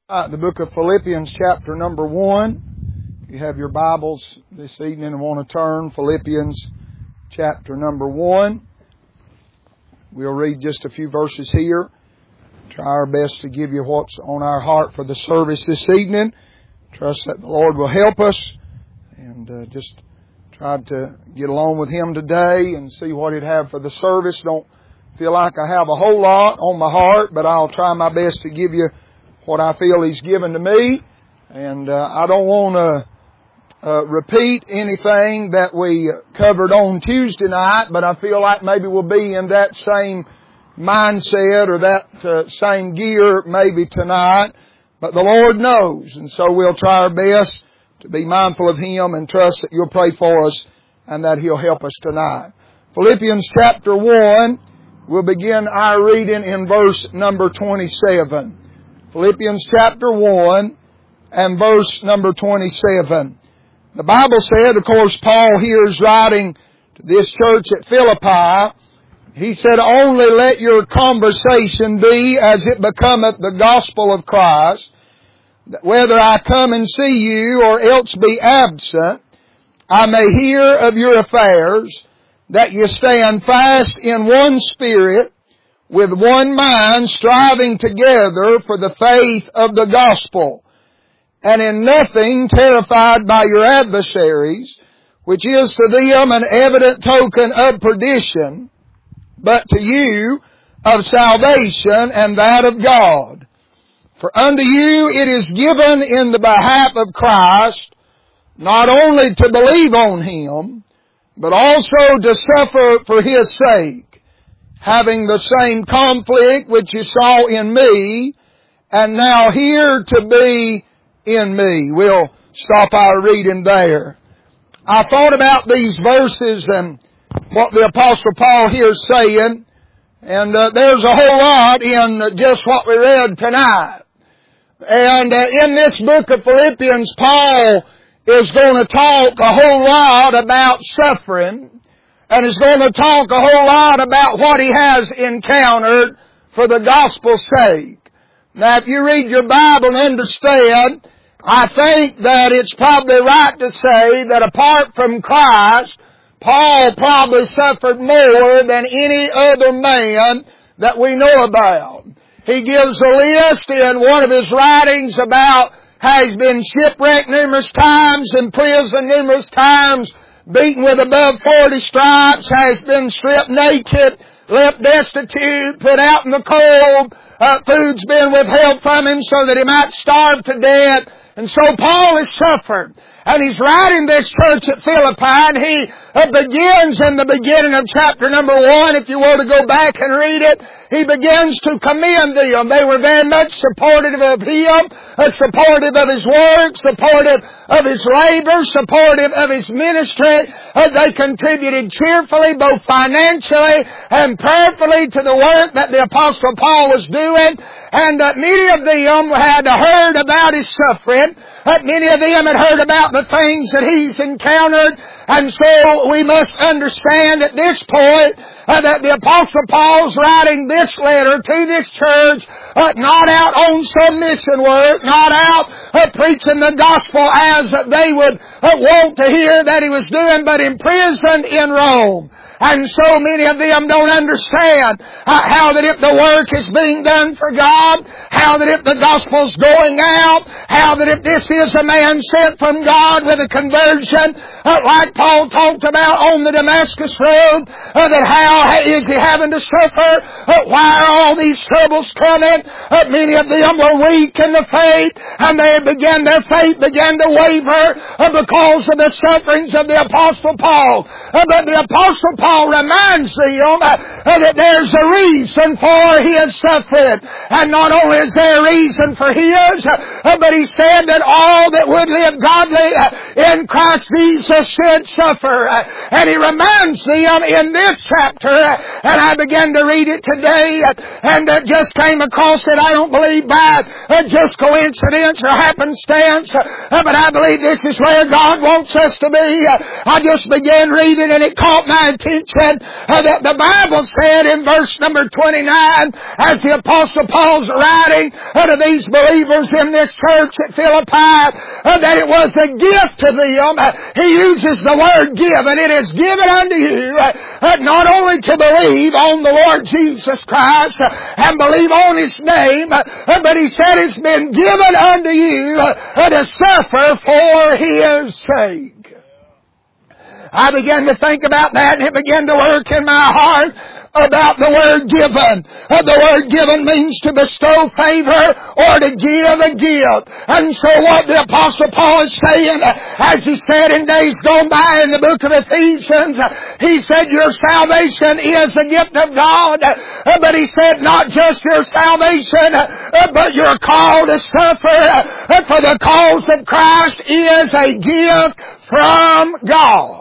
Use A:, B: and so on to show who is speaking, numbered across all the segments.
A: The book of Philippians chapter number 1. If you have your Bibles this evening and want to turn, Philippians chapter number 1. We'll read just a few verses here. Try our best to give you what's on our heart for the service this evening. Trust that the Lord will help us and just try to get along with Him today and see what He'd have for the service. Don't feel like I have a whole lot on my heart, but I'll try my best to give you what I feel He's given to me. And I don't want to repeat anything that we covered on Tuesday night, but I feel like maybe we'll be in that same mindset or that same gear maybe tonight. But the Lord knows, and so we'll try our best to be mindful of Him and trust that you'll pray for us and that He'll help us tonight. Philippians chapter 1, we'll begin our reading in verse number 27. Philippians chapter 1 and verse number 27. The Bible said, of course, Paul here is writing to this church at Philippi. He said, "Only let your conversation be as it becometh the gospel of Christ, that whether I come and see you or else be absent, I may hear of your affairs, that you stand fast in one spirit, with one mind, striving together for the faith of the gospel, and in nothing terrified by your adversaries, which is to them an evident token of perdition, but to you of salvation and that of God. For unto you it is given in the behalf of Christ, not only to believe on Him, but also to suffer for His sake, having the same conflict which you saw in me, and now here to be in me." We'll stop our reading there. I thought about these verses and what the Apostle Paul here is saying, and there's a whole lot in just what we read tonight. And in this book of Philippians, Paul is going to talk a whole lot about suffering, and is going to talk a whole lot about what he has encountered for the gospel's sake. Now, if you read your Bible and understand, I think that it's probably right to say that apart from Christ, Paul probably suffered more than any other man that we know about. He gives a list in one of his writings about how he's been shipwrecked numerous times, in prison numerous times, beaten with above 40 stripes, has been stripped naked, left destitute, put out in the cold, food's been withheld from him so that he might starve to death. And so Paul has suffered. And he's writing this church at Philippi, and he begins in the beginning of chapter number 1, if you were to go back and read it, he begins to commend them. They were very much supportive of him, supportive of his work, supportive of his labor, supportive of his ministry. They contributed cheerfully, both financially and prayerfully, to the work that the Apostle Paul was doing. And many of them had heard about his suffering. Many of them had heard about the things that he's encountered. And so we must understand at this point that the Apostle Paul's writing this letter to this church, not out on some mission work, not out preaching the gospel as they would want to hear that he was doing, but imprisoned in Rome. And so many of them don't understand how that if the work is being done for God, how that if the gospel's going out, how that if this is a man sent from God with a conversion, like Paul talked about on the Damascus Road, that how is he having to suffer? Why are all these troubles coming? Many of them were weak in the faith, and their faith began to waver because of the sufferings of the Apostle Paul. But the Apostle Paul reminds them that there's a reason for his suffering. And not only is there a reason for his, but he said that all that would live godly in Christ Jesus should suffer. And he reminds them in this chapter, and I began to read it today, and just came across it, I don't believe by just coincidence or happenstance, but I believe this is where God wants us to be. I just began reading, and it caught my attention attention that the Bible said in verse number 29, as the Apostle Paul's writing to these believers in this church at Philippi, that it was a gift to them. He uses the word give, and it is given unto you not only to believe on the Lord Jesus Christ and believe on His name, but He said it's been given unto you to suffer for His sake. I began to think about that, and it began to work in my heart about the word given. The word given means to bestow favor or to give a gift. And so what the Apostle Paul is saying, as he said in days gone by in the book of Ephesians, he said your salvation is a gift of God. But he said not just your salvation, but you're called to suffer for the cause of Christ is a gift from God.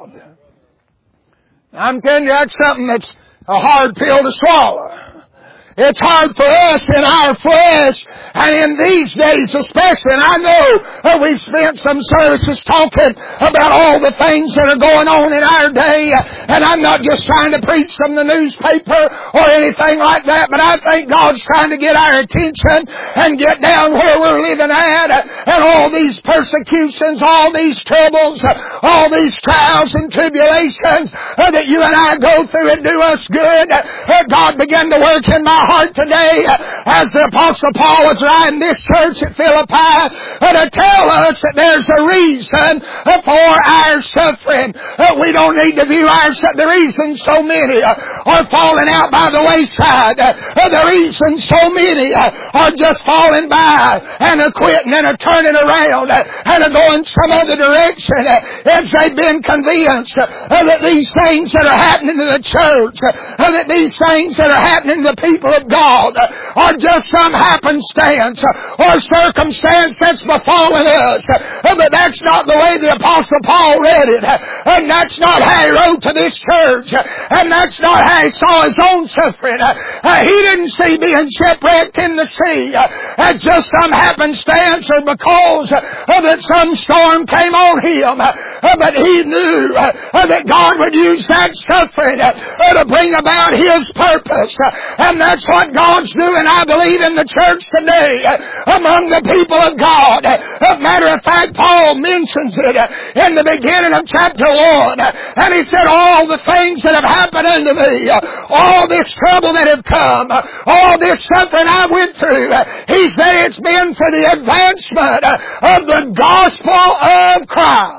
A: I'm telling you, that's something that's a hard pill to swallow. It's hard for us in our flesh, and in these days especially. And I know we've spent some services talking about all the things that are going on in our day, and I'm not just trying to preach from the newspaper or anything like that, but I think God's trying to get our attention and get down where we're living at, and all these persecutions, all these troubles, all these trials and tribulations that you and I go through and do us good. God began to work in my heart today as the Apostle Paul was writing this church at Philippi to tell us that there's a reason for our suffering. We don't need to view the reason so many are falling out by the wayside. The reason so many are just falling by and quitting and turning around and going some other direction as they've been convinced that these things that are happening to the church, that these things that are happening to the people of God are just some happenstance or circumstance that's befallen us. But that's not the way the Apostle Paul read it. And that's not how he wrote to this church. And that's not how he saw his own suffering. He didn't see being shipwrecked in the sea as just some happenstance or because that some storm came on him. But he knew that God would use that suffering to bring about His purpose. And that's what God's doing, I believe, in the church today among the people of God. As a matter of fact, Paul mentions it in the beginning of chapter 1. And he said, all the things that have happened unto me, all this trouble that have come, all this suffering I went through, he said it's been for the advancement of the gospel of Christ.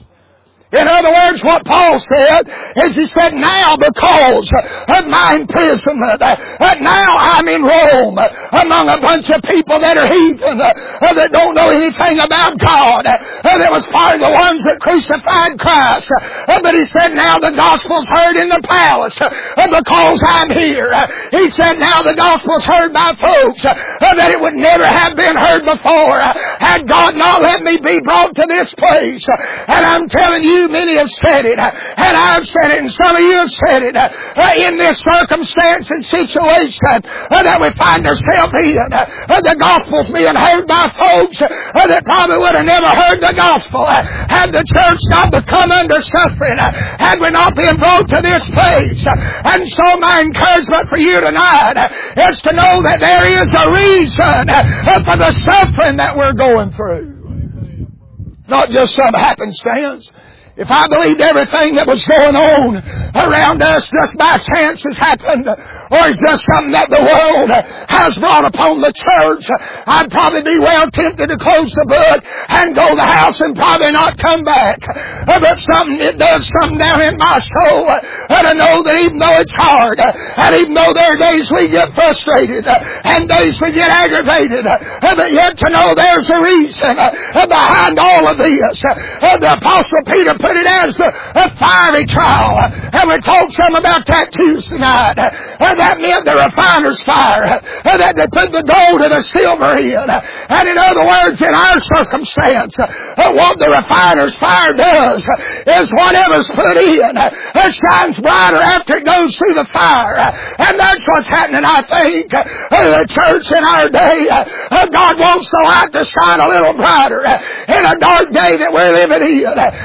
A: In other words, what Paul said is he said, now because of my imprisonment, now I'm in Rome among a bunch of people that are heathen, that don't know anything about God, that was part of the ones that crucified Christ. But he said, now the gospel's heard in the palace because I'm here. He said, now the gospel's heard by folks that it would never have been heard before had God not let me be brought to this place. And I'm telling you, many have said it, and I've said it, and some of you have said it, in this circumstance and situation that we find ourselves in. The gospel's being heard by folks that probably would have never heard the gospel had the church not become under suffering, had we not been brought to this place. And so my encouragement for you tonight is to know that there is a reason for the suffering that we're going through. Not just some happenstance. If I believed everything that was going on around us just by chance has happened, or is just something that the world has brought upon the church, I'd probably be well tempted to close the book and go to the house and probably not come back. But it does something down in my soul to know that even though it's hard, and even though there are days we get frustrated, and days we get aggravated, but yet to know there's a reason behind all of this. The Apostle Peter put it as a fiery trial. And we talked some about that Tuesday night. That meant the refiner's fire. That they put the gold and the silver in. And in other words, in our circumstance, what the refiner's fire does is whatever's put in shines brighter after it goes through the fire. And that's what's happening, I think, the church in our day. God wants the light to shine a little brighter in a dark day that we're living in. And so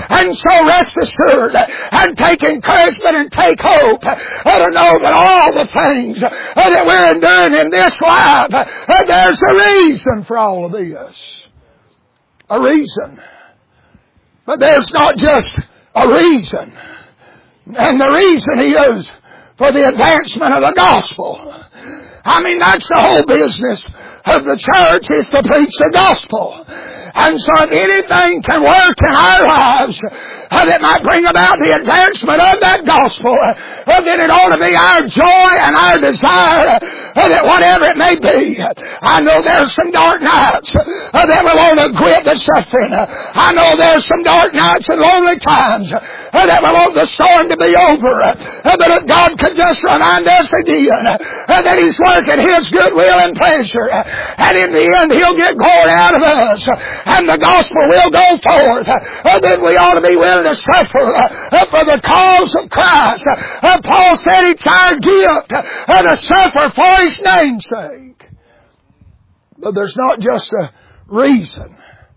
A: so rest assured and take encouragement and take hope to know that all the things that we're enduring in this life, there's a reason for all of this. A reason. But there's not just a reason. And the reason is for the advancement of the gospel. I mean, that's the whole business of the church, is to preach the gospel. And so if anything can work in our lives that might bring about the advancement of that gospel, then it ought to be our joy and our desire that whatever it may be. I know there's some dark nights that we want to quit the suffering. I know there's some dark nights and lonely times that we want the storm to be over. But if God could just remind us again that He's working His good will and pleasure, and in the end He'll get glory out of us, and the gospel will go forth, then we ought to be willing to suffer for the cause of Christ. Paul said it's our gift to suffer for His name's sake. But there's not just a reason,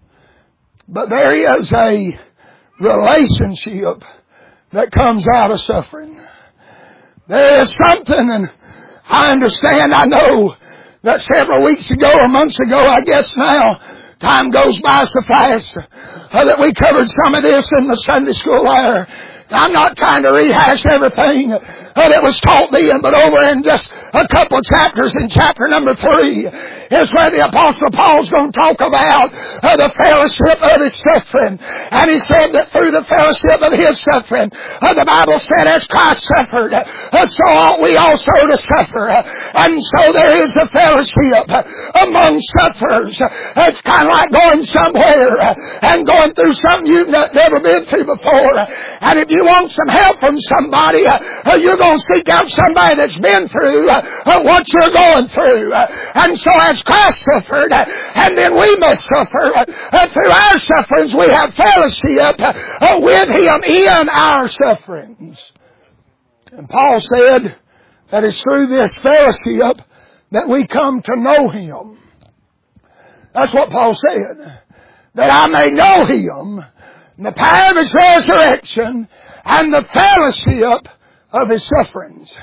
A: but there is a relationship that comes out of suffering. There is something, and I understand, I know that several weeks ago or months ago, I guess now, time goes by so fast, that we covered some of this in the Sunday school hour. I'm not trying to rehash everything that was taught then, but over in just a couple of chapters, in chapter number 3, is where the Apostle Paul's going to talk about the fellowship of His suffering. And he said that through the fellowship of His suffering, the Bible said as Christ suffered, so ought we also to suffer. And so there is a fellowship among sufferers. It's kind of like going somewhere and going through something you've never been through before. And if you want some help from somebody, you're going to seek out somebody that's been through what you're going through. And so as Christ suffered, and then we must suffer, through our sufferings we have fellowship with Him in our sufferings. And Paul said that it's through this fellowship that we come to know Him. That's what Paul said. That I may know Him, the power of His resurrection, and the fellowship of His sufferings.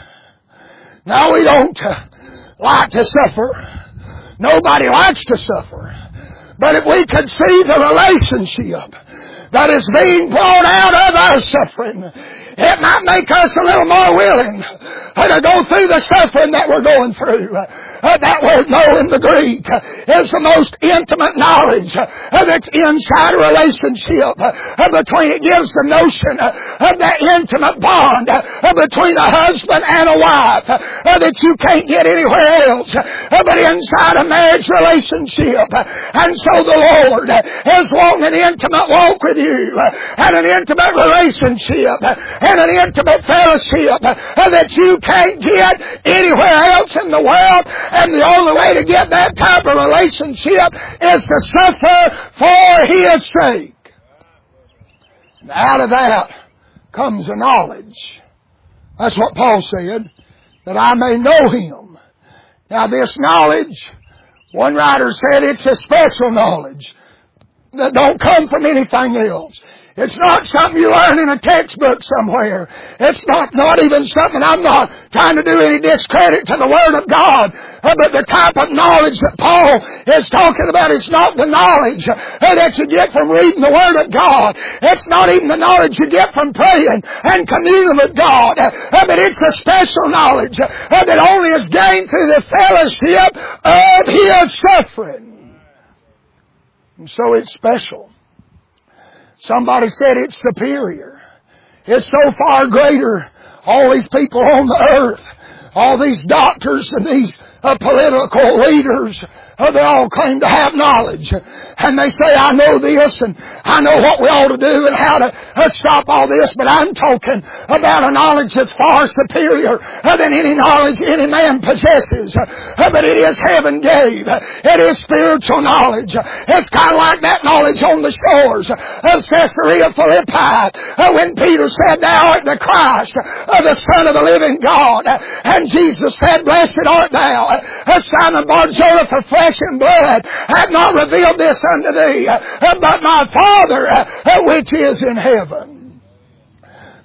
A: Now we don't like to suffer. Nobody likes to suffer. But if we could see the relationship that is being brought out of our suffering, it might make us a little more willing to go through the suffering that we're going through. That word know in the Greek is the most intimate knowledge that's inside a relationship between. It gives the notion of that intimate bond between a husband and a wife that you can't get anywhere else but inside a marriage relationship. And so the Lord is wanting an intimate walk with you, and an intimate relationship, and an intimate fellowship that you can't get anywhere else in the world. And the only way to get that type of relationship is to suffer for His sake. And out of that comes a knowledge. That's what Paul said, that I may know Him. Now this knowledge, one writer said it's a special knowledge that don't come from anything else. It's not something you learn in a textbook somewhere. It's not even something, I'm not trying to do any discredit to the Word of God. But the type of knowledge that Paul is talking about is not the knowledge that you get from reading the Word of God. It's not even the knowledge you get from praying and communing with God. But it's a special knowledge that only is gained through the fellowship of His suffering. And so it's special. Somebody said it's superior. It's so far greater. All these people on the earth, all these doctors and these political leaders, they all claim to have knowledge. And they say, I know this and I know what we ought to do and how to stop all this. But I'm talking about a knowledge that's far superior than any knowledge any man possesses. But it is heaven gave. It is spiritual knowledge. It's kind of like that knowledge on the shores of Caesarea Philippi when Peter said, Thou art the Christ, the Son of the living God. And Jesus said, Blessed art thou, Simon Bar-Jonah, for flesh and blood hath not revealed this unto thee, but my Father which is in heaven.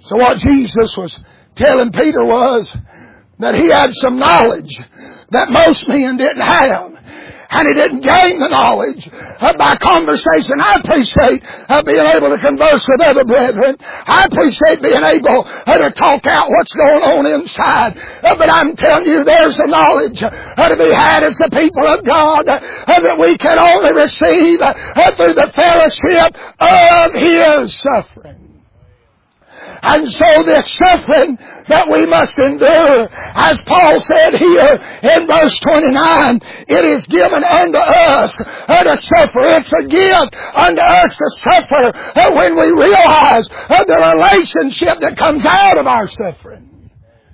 A: So what Jesus was telling Peter was that he had some knowledge that most men didn't have. And he didn't gain the knowledge by conversation. I appreciate being able to converse with other brethren. I appreciate being able to talk out what's going on inside. But I'm telling you, there's a knowledge to be had as the people of God that we can only receive through the fellowship of His suffering. And so this suffering that we must endure, as Paul said here in verse 29, it is given unto us to suffer. It's a gift unto us to suffer when we realize the relationship that comes out of our suffering.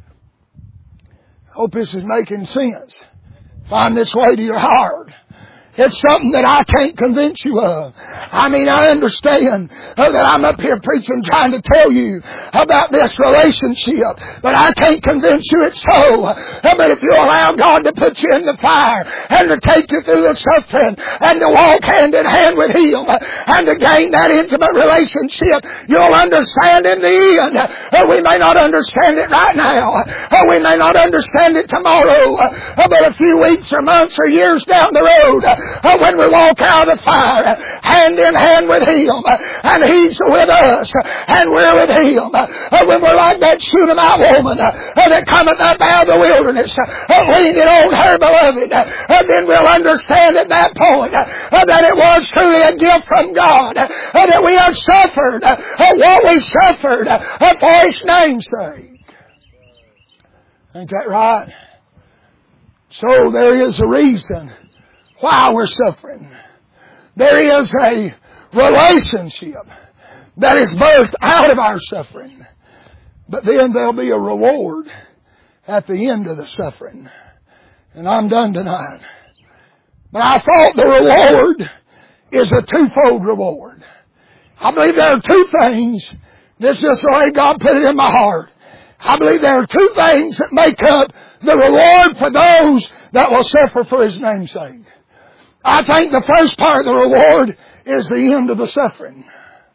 A: Hope this is making sense. Find this way to your heart. It's something that I can't convince you of. I mean, I understand that I'm up here preaching trying to tell you about this relationship, but I can't convince you it's so. But if you allow God to put you in the fire and to take you through the suffering and to walk hand in hand with Him and to gain that intimate relationship, you'll understand in the end. We may not understand it right now. We may not understand it tomorrow. But a few weeks or months or years down the road, when we walk out of the fire, hand in hand with Him, and He's with us, and we're with Him. When we're like that Shunammite woman that cometh up out of the wilderness, leaning on her beloved, then we'll understand at that point that it was truly a gift from God, that we have suffered what we suffered for His name's sake. Ain't that right? So there is a reason why we're suffering. There is a relationship that is birthed out of our suffering. But then there'll be a reward at the end of the suffering. And I'm done tonight. But I thought the reward is a twofold reward. I believe there are two things. This is just the way God put it in my heart. I believe there are two things that make up the reward for those that will suffer for His name's sake. I think the first part of the reward is the end of the suffering.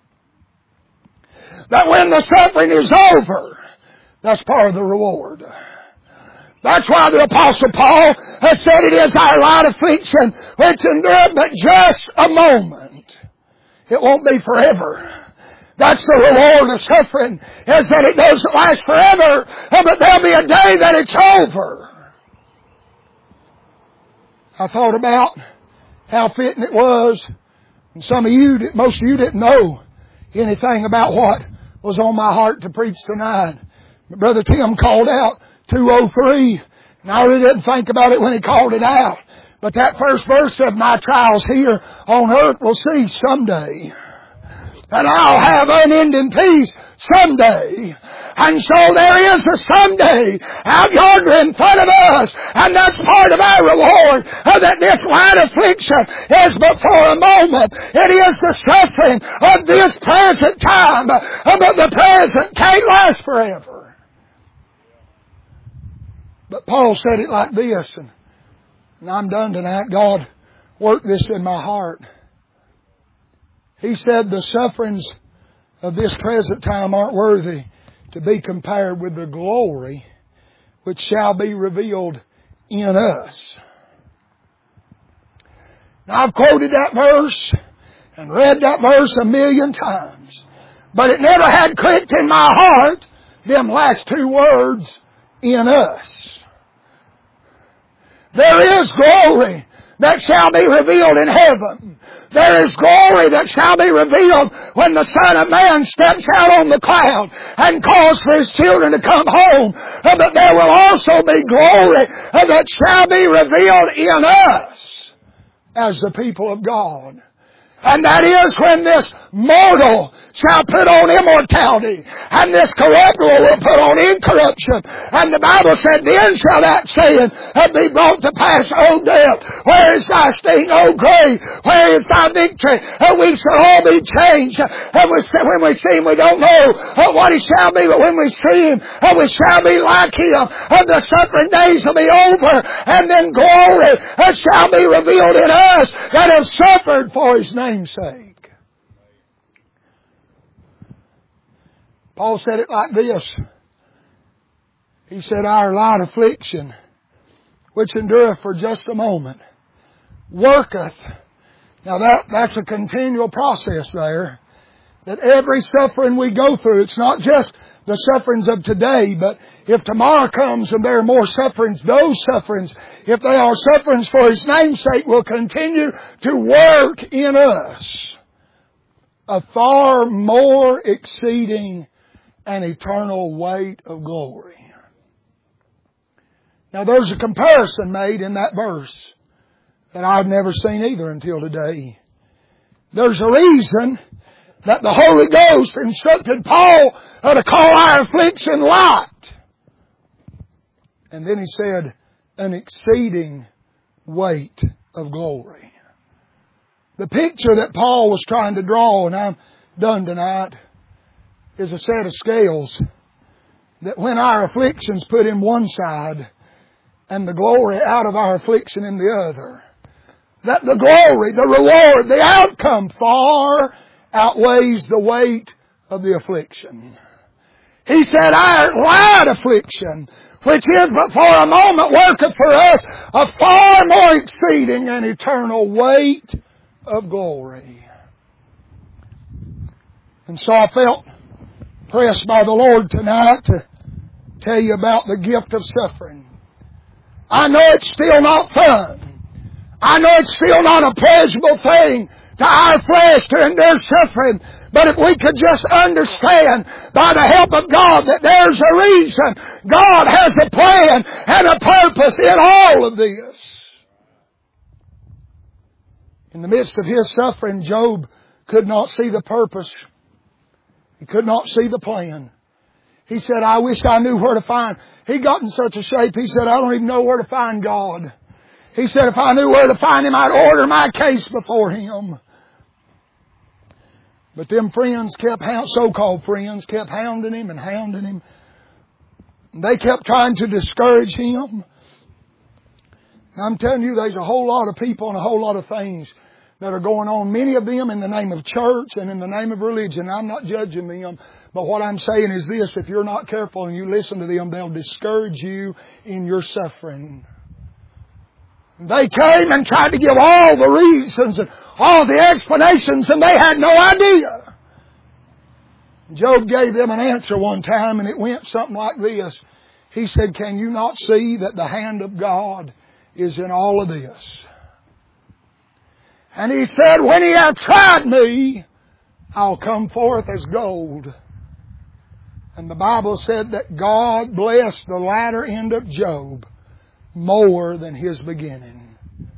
A: That when the suffering is over, that's part of the reward. That's why the Apostle Paul has said it is our light affliction which endureth but just a moment. It won't be forever. That's the reward of suffering, is that it doesn't last forever, but there'll be a day that it's over. I thought about how fitting it was. And most of you didn't know anything about what was on my heart to preach tonight. But Brother Tim called out 203. And I really didn't think about it when he called it out. But that first verse of my trials here on earth will cease someday. And I'll have unending peace someday. And so there is a someday out yonder in front of us. And that's part of our reward. That this light affliction is but for a moment. It is the suffering of this present time. But the present can't last forever. But Paul said it like this. And I'm done tonight. God worked this in my heart. He said the sufferings of this present time aren't worthy to be compared with the glory which shall be revealed in us. Now I've quoted that verse and read that verse 1,000,000 times. But it never had clicked in my heart them last two words, in us. There is glory that shall be revealed in heaven. There is glory that shall be revealed when the Son of Man steps out on the cloud and calls for His children to come home. But there will also be glory that shall be revealed in us as the people of God. And that is when this mortal shall put on immortality, and this corruptible will put on incorruption. And the Bible said, then shall that saying be brought to pass, O death, where is thy sting, O grave, where is thy victory? We shall all be changed. And when we see Him, we don't know what He shall be, but when we see Him, we shall be like Him. The suffering days will be over, and then glory shall be revealed in us that have suffered for His name's sake. Paul said it like this. He said, our light affliction, which endureth for just a moment, worketh. Now that's a continual process there. That every suffering we go through, it's not just the sufferings of today, but if tomorrow comes and there are more sufferings, those sufferings, if they are sufferings for His name's sake, will continue to work in us a far more exceeding and eternal weight of glory. Now there's a comparison made in that verse that I've never seen either until today. There's a reason that the Holy Ghost instructed Paul to call our affliction light. And then he said, an exceeding weight of glory. The picture that Paul was trying to draw, and I'm done tonight, is a set of scales that when our affliction's put in one side and the glory out of our affliction in the other, that the glory, the reward, the outcome far outweighs the weight of the affliction. He said, our light affliction, which is but for a moment, worketh for us a far more exceeding and eternal weight of glory. And so I felt pressed by the Lord tonight to tell you about the gift of suffering. I know it's still not fun. I know it's still not a pleasurable thing to our flesh to endure suffering. But if we could just understand by the help of God that there's a reason, God has a plan and a purpose in all of this. In the midst of his suffering, Job could not see the purpose. He could not see the plan. He said, I wish I knew where to find. He got in such a shape, he said, I don't even know where to find God. He said, if I knew where to find Him, I'd order my case before Him. But them friends so-called friends, kept hounding him and hounding him. They kept trying to discourage him. And I'm telling you, there's a whole lot of people and a whole lot of things that are going on. Many of them in the name of church and in the name of religion. I'm not judging them. But what I'm saying is this, if you're not careful and you listen to them, they'll discourage you in your suffering. They came and tried to give all the reasons and all the explanations, and they had no idea. Job gave them an answer one time, and it went something like this. He said, can you not see that the hand of God is in all of this? And he said, when He hath tried me, I'll come forth as gold. And the Bible said that God blessed the latter end of Job more than his beginning.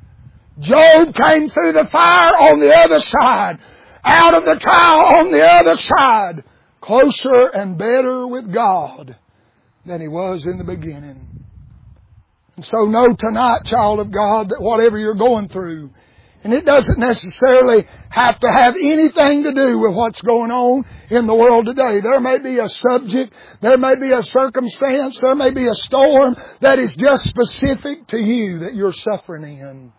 A: Job came through the fire on the other side, out of the trial on the other side, closer and better with God than he was in the beginning. And so know tonight, child of God, that whatever you're going through, and it doesn't necessarily have to have anything to do with what's going on in the world today. There may be a subject, there may be a circumstance, there may be a storm that is just specific to you that you're suffering in.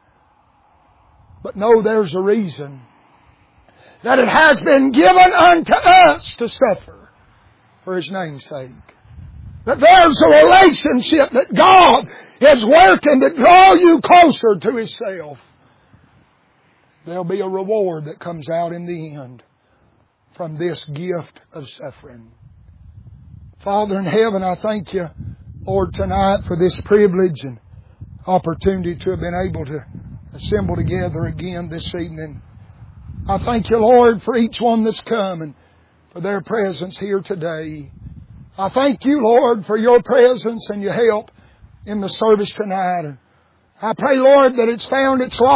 A: But know there's a reason. That it has been given unto us to suffer for His name's sake. That there's a relationship that God is working to draw you closer to Himself. There'll be a reward that comes out in the end from this gift of suffering. Father in heaven, I thank You, Lord, tonight for this privilege and opportunity to have been able to assemble together again this evening. I thank You, Lord, for each one that's come and for their presence here today. I thank You, Lord, for Your presence and Your help in the service tonight. I pray, Lord, that it's found its